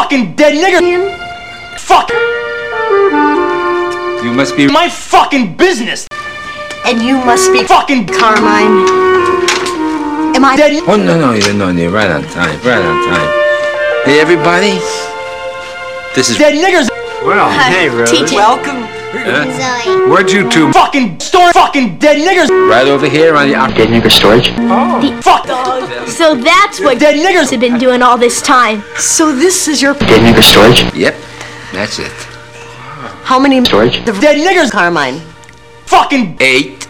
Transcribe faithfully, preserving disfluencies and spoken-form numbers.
fucking dead nigger. Fuck. You must be my fucking business. And you must be fucking Carmine. Am I dead? Oh, no, no, you're, no, you're right on time, right on time. Hey, everybody. This is dead niggers. Well, Hi, hey, Rose. T J. Welcome. Huh? Where'd you two fucking store fucking dead niggers? Right over here on the dead nigger storage. Oh. The fuck. So that's what dead niggers have been doing all this time. So this is your dead nigger storage? Yep, that's it. How many storage? The dead niggers, Carmine. Fucking eight.